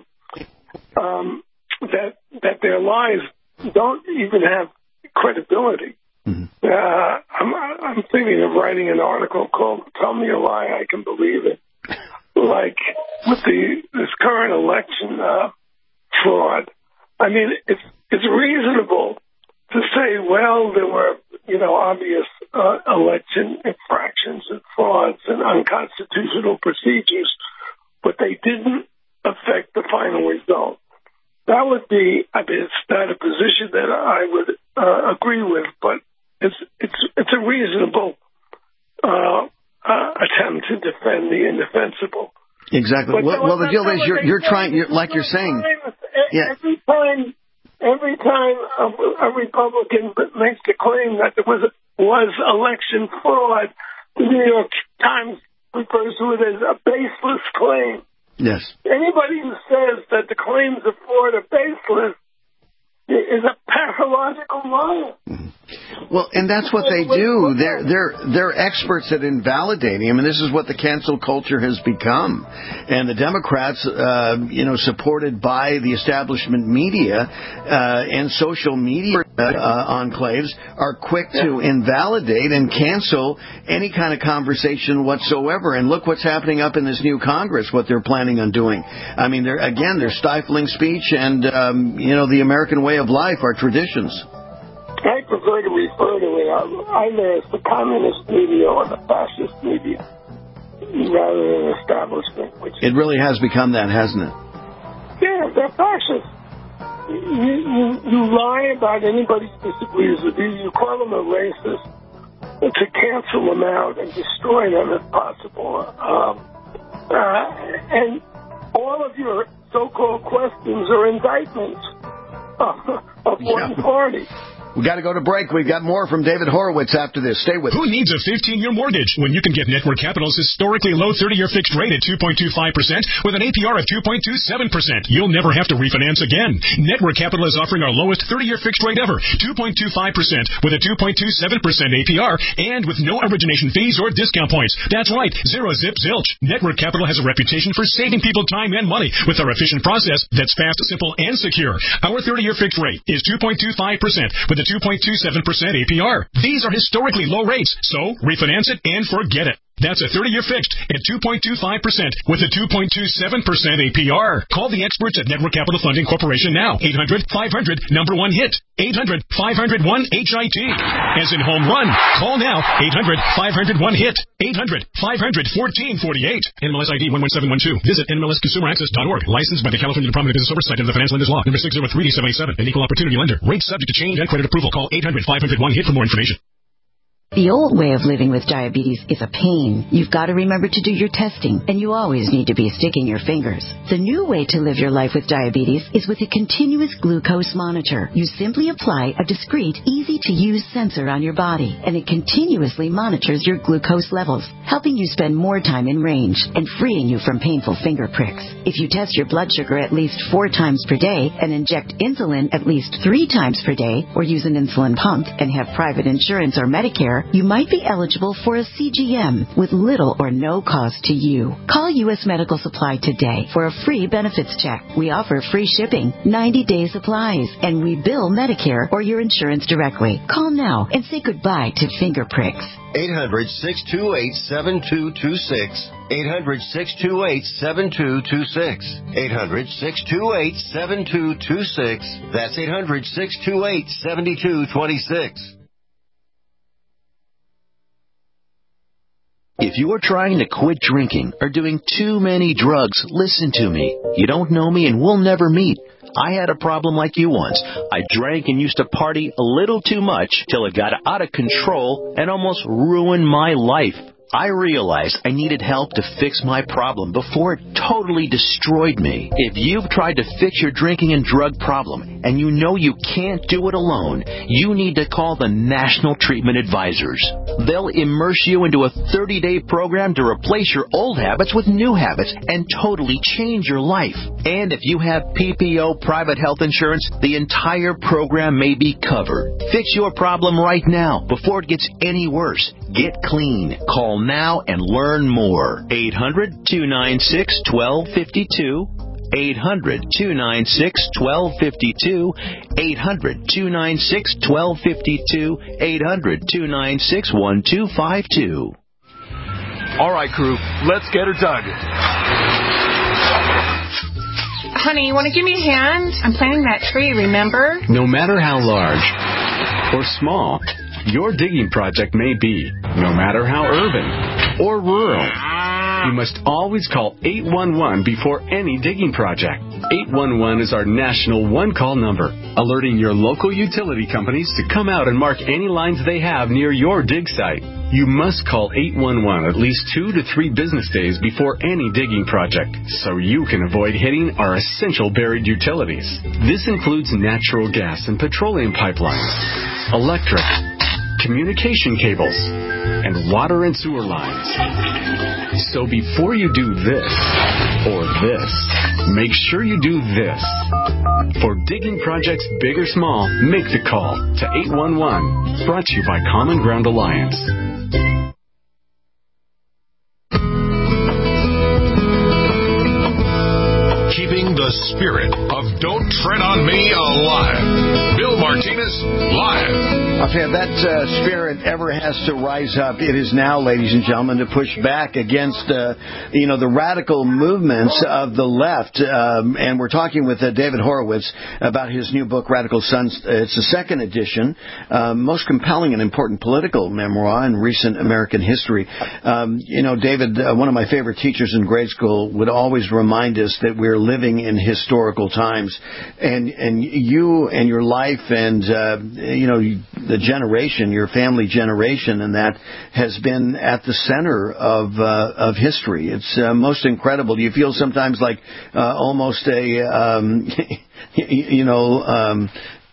um, that that their lies don't even have credibility. Mm-hmm. Uh, I'm, I'm thinking of writing an article called "Tell Me a Lie, I Can Believe It." Like with the this current election uh, fraud, I mean, it's it's reasonable to say, well, there were, you know, obvious uh, election infractions and frauds and unconstitutional procedures, but they didn't affect the final result. That would be, I mean, it's not a position that I would uh, agree with, but it's it's it's a reasonable uh, uh, attempt to defend the indefensible. Exactly. But well, well, the deal is you're you're trying, you're, like you're saying, yeah. Every time. Every time a, a Republican makes the claim that there was was election fraud, the New York Times refers to it as a baseless claim. Yes. Anybody who says that the claims of fraud are baseless is a pathological liar. Mm-hmm. Well, and that's what they do. They're they're they're experts at invalidating. I mean, this is what the cancel culture has become. And the Democrats, uh, you know, supported by the establishment media uh, and social media uh, enclaves, are quick to invalidate and cancel any kind of conversation whatsoever. And look what's happening up in this new Congress, what they're planning on doing. I mean, they're again, they're stifling speech and, um, you know, the American way of life, our traditions. I prefer to refer to it either as the communist media or the fascist media rather than establishment. Which it really has become that, hasn't it? Yeah, they're fascist. You, you, you lie about anybody who disagrees with you. You call them a racist to cancel them out and destroy them if possible. Um, uh, and all of your so-called questions are indictments of, of one yeah. party. We got to go to break. We've got more from David Horowitz after this. Stay with us. Who needs a fifteen-year mortgage when you can get Network Capital's historically low thirty-year fixed rate at two point two five percent with an A P R of two point two seven percent? You'll never have to refinance again. Network Capital is offering our lowest thirty-year fixed rate ever, two point two five percent with a two point two seven percent A P R and with no origination fees or discount points. That's right, zero zip zilch. Network Capital has a reputation for saving people time and money with our efficient process that's fast, simple, and secure. Our thirty-year fixed rate is two point two five percent with a two point two seven percent A P R. These are historically low rates, so refinance it and forget it. That's a thirty-year fixed at two point two five percent with a two point two seven percent A P R. Call the experts at Network Capital Funding Corporation now. eight hundred five hundred number one hit. eight hundred five hundred one H I T. As in home run. Call now. eight hundred five hundred one hit. eight hundred five hundred fourteen forty-eight. N M L S I D one one seven one two. Visit N M L S consumer access dot org. Licensed by the California Department of Business Oversight and the Financial Lenders Law. Number six zero three D seven eight seven. An equal opportunity lender. Rates subject to change and credit approval. Call eight hundred five hundred one hit for more information. The old way of living with diabetes is a pain. You've got to remember to do your testing, and you always need to be sticking your fingers. The new way to live your life with diabetes is with a continuous glucose monitor. You simply apply a discreet, easy-to-use sensor on your body, and it continuously monitors your glucose levels, helping you spend more time in range and freeing you from painful finger pricks. If you test your blood sugar at least four times per day and inject insulin at least three times per day, or use an insulin pump and have private insurance or Medicare, Medicare, you might be eligible for a C G M with little or no cost to you. Call U S Medical Supply today for a free benefits check. We offer free shipping, ninety-day supplies, and we bill Medicare or your insurance directly. Call now and say goodbye to finger pricks. eight hundred, six two eight, seven two two six. eight hundred, six two eight, seven two two six. eight hundred, six two eight, seven two two six. That's eight hundred, six two eight, seven two two six. If you are trying to quit drinking or doing too many drugs, listen to me. You don't know me and we'll never meet. I had a problem like you once. I drank and used to party a little too much till it got out of control and almost ruined my life. I realized I needed help to fix my problem before it totally destroyed me. If you've tried to fix your drinking and drug problem and you know you can't do it alone, you need to call the National Treatment Advisors. They'll immerse you into a thirty-day program to replace your old habits with new habits and totally change your life. And if you have P P O private health insurance, the entire program may be covered. Fix your problem right now before it gets any worse. Get clean. Call now and learn more. eight hundred, two nine six, one two five two. eight hundred, two nine six, one two five two. eight hundred, two nine six, one two five two. eight hundred, two nine six, one two five two. All right, crew, let's get her dug. Honey, you want to give me a hand? I'm planting that tree, remember? No matter how large or small your digging project may be, no matter how urban or rural, you must always call eight one one before any digging project. eight one one is our national one-call number, alerting your local utility companies to come out and mark any lines they have near your dig site. You must call eight one one at least two to three business days before any digging project, so you can avoid hitting our essential buried utilities. This includes natural gas and petroleum pipelines, electric, communication cables, and water and sewer lines. So before you do this or this, make sure you do this. For digging projects big or small, make the call to eight one one. Brought to you by Common Ground Alliance. Keeping the spirit of Don't Tread on Me alive. Bill Martinez, live. I'll tell you, that uh, spirit ever has to rise up. It is now, ladies and gentlemen, to push back against, uh, you know, the radical movements of the left. Um, and we're talking with uh, David Horowitz about his new book, Radical Sons. It's the second edition, uh, most compelling and important political memoir in recent American history. Um, you know, David, uh, one of my favorite teachers in grade school would always remind us that we're living in historical times. And, and you and your life and, uh, you know, the generation, your family generation, and that has been at the center of uh, of history. It's uh, most incredible. Do you feel sometimes like uh, almost a, um, you know, um,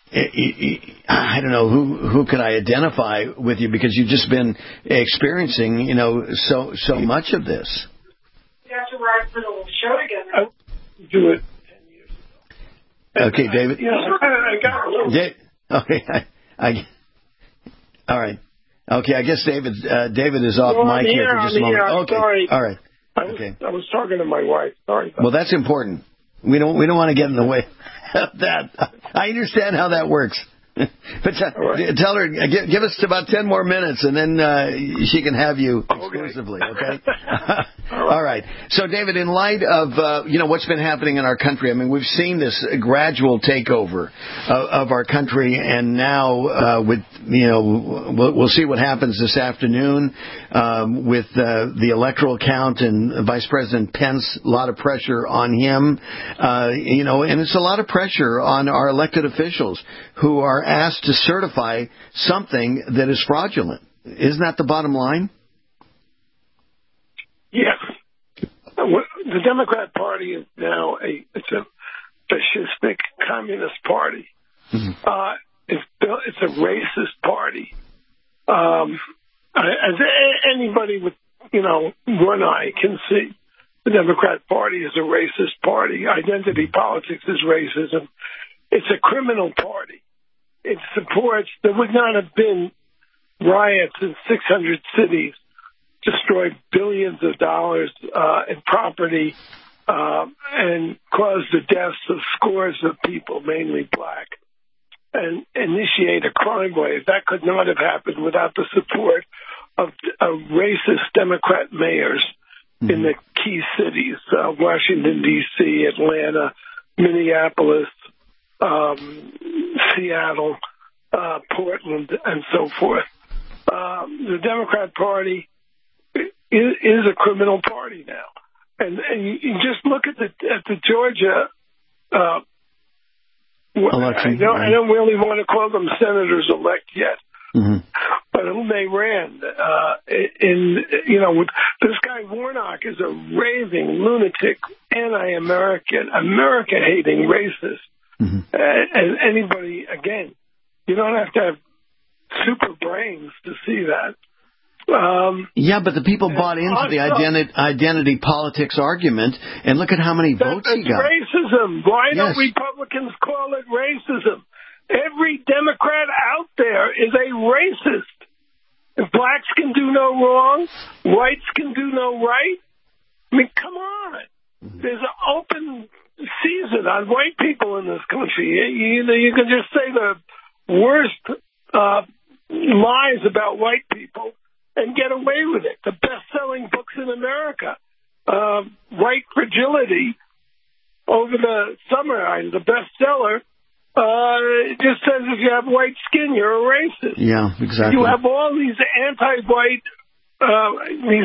I don't know who who can I identify with you, because you've just been experiencing, you know, so so much of this. You have to write for the show together. I do it. Okay, David. Yeah, I got a little. Da- okay, I, I. All right. Okay, I guess David uh, David is off well, mic here, here for just a moment. Here. Okay. Sorry. All right. I was, okay. I was talking to my wife. Sorry. Well, that's important. We don't we don't want to get in the way of that. I understand how that works. But t- right. tell her, give, give us about ten more minutes, and then uh, she can have you exclusively, okay? All, right. All right. So, David, in light of, uh, you know, what's been happening in our country, I mean, we've seen this gradual takeover of, of our country, and now uh, with, you know, we'll, we'll see what happens this afternoon um, with uh, the electoral count and Vice President Pence, a lot of pressure on him, uh, you know, and it's a lot of pressure on our elected officials who are asked to certify something that is fraudulent. Isn't that the bottom line? Yeah. The Democrat Party is now a it's a fascistic communist party. Mm-hmm. Uh, it's it's a racist party. Um, as anybody with you know one eye can see, the Democrat Party is a racist party. Identity politics is racism. It's a criminal party. It supports, there would not have been riots in six hundred cities, destroyed billions of dollars uh, in property, uh, and caused the deaths of scores of people, mainly black, and initiate a crime wave. That could not have happened without the support of, of racist Democrat mayors mm-hmm. in the key cities, uh, Washington, D C, Atlanta, Minneapolis, um, Seattle, uh, Portland, and so forth. Um, the Democrat Party is, is a criminal party now. And, and you, you just look at the at the Georgia uh, election. I don't, I don't really want to call them senators-elect yet. Mm-hmm. But whom they ran, uh, in, you know, this guy Warnock is a raving, lunatic, anti-American, America-hating racist. Mm-hmm. Uh, and anybody, again, you don't have to have super brains to see that. Um, yeah, but the people bought into the identi- identity politics argument, and look at how many votes that, he got. Racism. Why yes. don't Republicans call it racism? Every Democrat out there is a racist. If blacks can do no wrong, whites can do no right. I mean, come on. There's an open season on white people in this country. You, you, you can just say the worst uh, lies about white people and get away with it. The best-selling books in America, uh, White Fragility, over the summer, the bestseller, uh, it just says if you have white skin, you're a racist. Yeah, exactly. You have all these anti-white, uh, these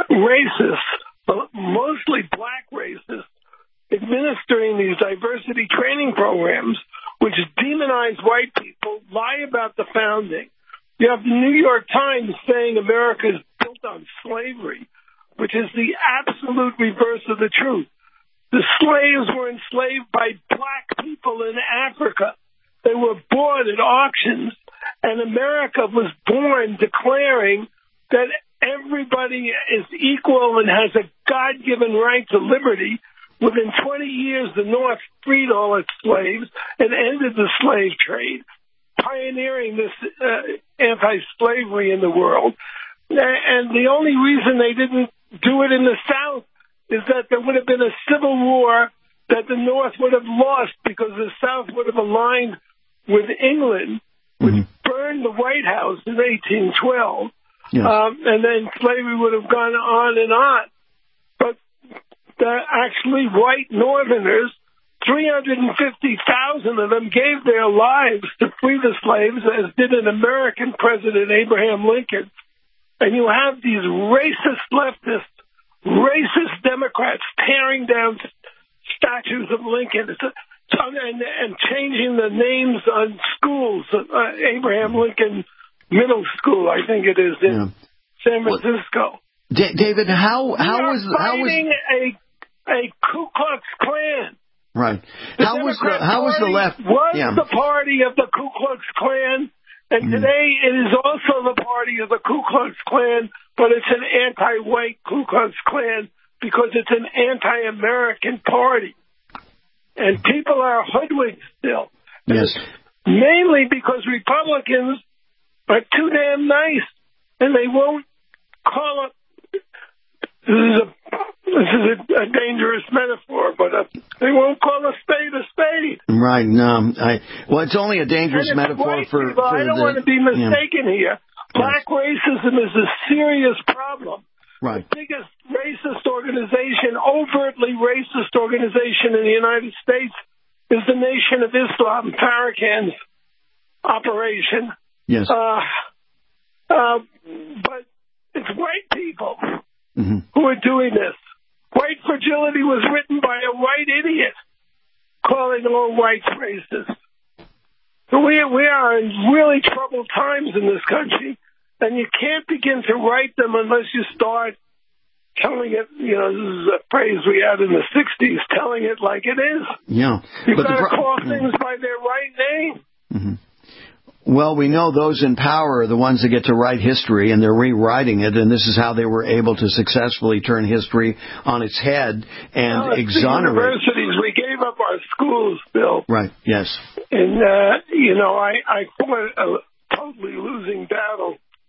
racists, mostly black racists, administering these diversity training programs, which demonize white people, lie about the founding. You have the New York Times saying America is built on slavery, which is the absolute reverse of the truth. The slaves were enslaved by black people in Africa. They were bought at auctions, and America was born declaring that everybody is equal and has a God-given right to liberty. Within twenty years, the North freed all its slaves and ended the slave trade, pioneering this uh, anti-slavery in the world. And the only reason they didn't do it in the South is that there would have been a civil war that the North would have lost because the South would have aligned with England, which mm-hmm. burned the White House in eighteen twelve. Yes. Um, and then slavery would have gone on and on. But the actually white Northerners, three hundred fifty thousand of them gave their lives to free the slaves, as did an American president, Abraham Lincoln. And you have these racist leftists, racist Democrats tearing down statues of Lincoln and, and changing the names on schools, uh, Abraham Lincoln Middle School, I think it is, in yeah. San Francisco. D- David, how how was how was a a Ku Klux Klan? Right. The how was the how was the left? Was yeah. the party of the Ku Klux Klan, and mm. today it is also the party of the Ku Klux Klan, but it's an anti-white Ku Klux Klan because it's an anti-American party, and people are hoodwinked still. Yes. Mainly because Republicans are too damn nice, and they won't call up. This is a this is a, a dangerous metaphor, but uh, they won't call a spade a spade. Right. No. I, well, it's only a dangerous metaphor for, people, for. I don't the, want to be mistaken yeah. here. Black yes. racism is a serious problem. Right. The biggest racist organization, overtly racist organization in the United States, is the Nation of Islam, Farrakhan's operation. Yes. Uh, uh, but it's white people mm-hmm. who are doing this. White Fragility was written by a white idiot calling all whites racist. So we, we are in really troubled times in this country, and you can't begin to write them unless you start telling it, you know, this is a phrase we had in the sixties, telling it like it is. Yeah. You've got to pro- call things by their right name. Mm-hmm. Well, we know those in power are the ones that get to write history, and they're rewriting it, and this is how they were able to successfully turn history on its head and well, exonerate. Universities, we gave up our schools, Bill. Right, yes. And, uh, you know, I, I fought a totally losing battle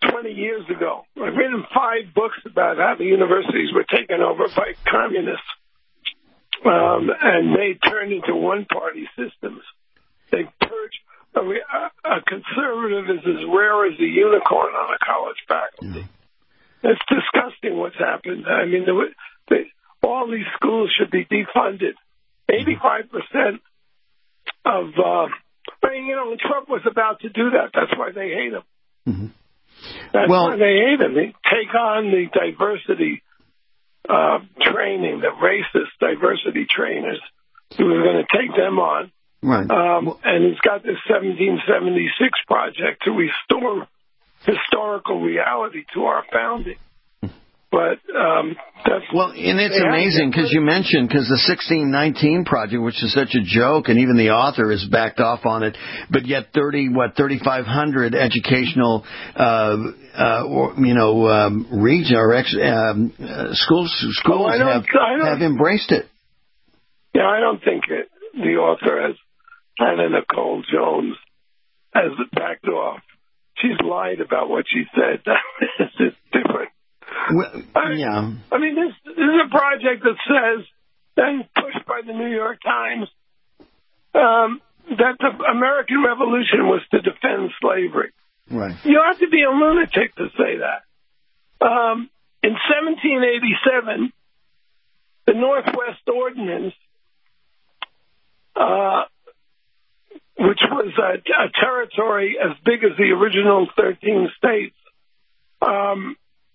twenty years ago. I've written five books about how the universities were taken over by communists, um, and they turned into one-party systems. They purged. A, a conservative is as rare as a unicorn on a college faculty. Mm-hmm. It's disgusting what's happened. I mean, the, the, all these schools should be defunded. eighty-five percent of, uh, I mean, you know, Trump was about to do that. That's why they hate him. Mm-hmm. That's well, why they hate him. They take on the diversity uh, training, the racist diversity trainers who are going to take them on. Right. Um, and he's got this seventeen seventy-six project to restore historical reality to our founding. But um, that's well, and it's amazing because you mentioned because the sixteen nineteen project, which is such a joke, and even the author has backed off on it. But yet, thirty what thirty five hundred educational, uh, uh, or, you know, um, region or ex, um, uh, schools schools oh, have have embraced it. Yeah, I don't think it, the author has. Hannah Nicole Jones has backed off. She's lied about what she said. This is different. Well, yeah. I mean, this, this is a project that says, and pushed by the New York Times, um, that the American Revolution was to defend slavery. Right. You have to be a lunatic to say that. Um, in seventeen eighty-seven, the Northwest Ordinance, uh, which was a, a territory as big as the original thirteen states, um,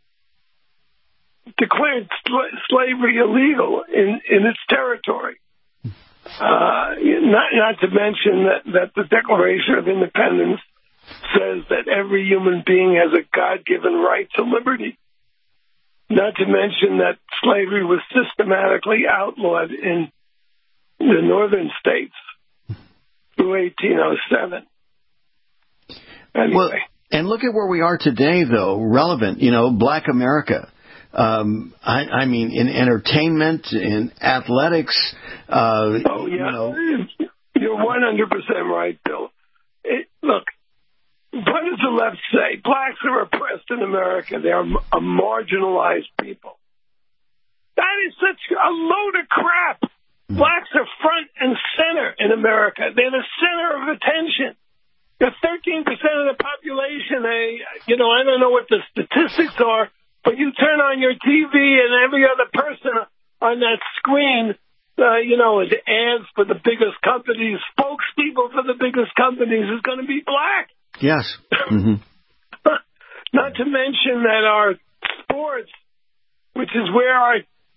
declared sl- slavery illegal in, in its territory. Uh, not, not to mention that, that the Declaration of Independence says that every human being has a God-given right to liberty. Not to mention that slavery was systematically outlawed in the northern states through eighteen oh seven. Anyway. Well, and look at where we are today, though, relevant, you know, Black America. Um, I, I mean, in entertainment, in athletics. Uh, oh, yeah. You know. You're one hundred percent right, Bill. It, look, what does the left say? Blacks are oppressed in America. They are a marginalized people. That is such a load of crap. Blacks are front and center in America. They're the center of attention. They're thirteen percent of the population. They, you know, I don't know what the statistics are, but you turn on your T V and every other person on that screen, uh, you know, is ads for the biggest companies, spokespeople for the biggest companies is going to be black. Yes. Mm-hmm. Not to mention that our sports, which is where our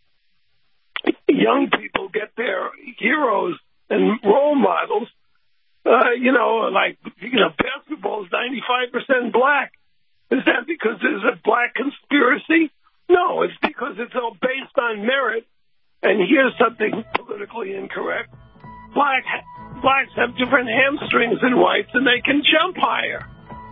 young people get their heroes and role models, uh, you know, like, you know, basketball is ninety-five percent black. Is that because there's a black conspiracy? No, it's because it's all based on merit. And here's something politically incorrect. Black, blacks have different hamstrings than whites, and they can jump higher.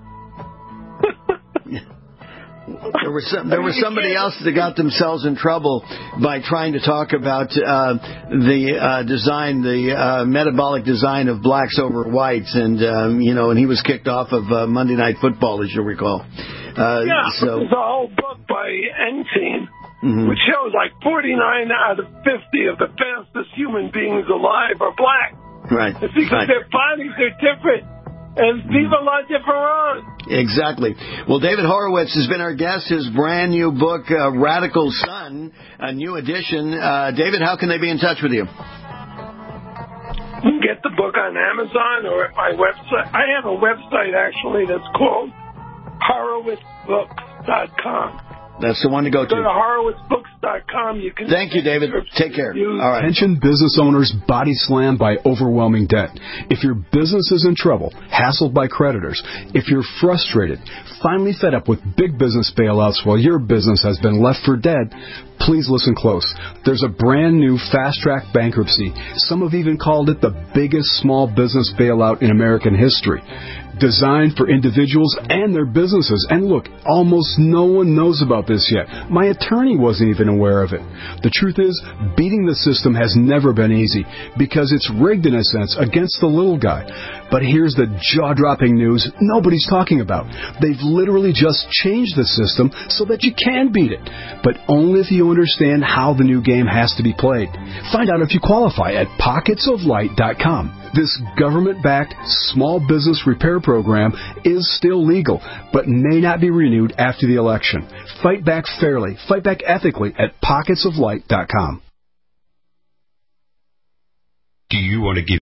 There was some, there was somebody else that got themselves in trouble by trying to talk about uh, the uh, design, the uh, metabolic design of blacks over whites, and um, you know, and he was kicked off of uh, Monday Night Football, as you recall. Uh, yeah, so there's a whole book by N-Team, mm-hmm. which shows like forty-nine out of fifty of the fastest human beings alive are black. Right. It's because right. their bodies are different. And viva la difference. Exactly. Well, David Horowitz has been our guest. His brand new book, uh, Radical Son, a new edition. Uh, David, how can they be in touch with you? You can get the book on Amazon or at my website. I have a website, actually, that's called horowitz books dot com. That's the one to go to. Go to horowitz books dot com. You can. Thank you, David. Take care. All right. Attention business owners body slammed by overwhelming debt. If your business is in trouble, hassled by creditors, if you're frustrated, finally fed up with big business bailouts while your business has been left for dead, please listen close. There's a brand new fast-track bankruptcy. Some have even called it the biggest small business bailout in American history. designed for individuals and their businesses. And look, almost no one knows about this yet. My attorney wasn't even aware of it. The truth is, beating the system has never been easy because it's rigged in a sense against the little guy. But here's the jaw-dropping news nobody's talking about. They've literally just changed the system so that you can beat it, but only if you understand how the new game has to be played. Find out if you qualify at pockets of light dot com. This government-backed small business repair program is still legal, but may not be renewed after the election. Fight back fairly, fight back ethically at pockets of light dot com. Do you want to give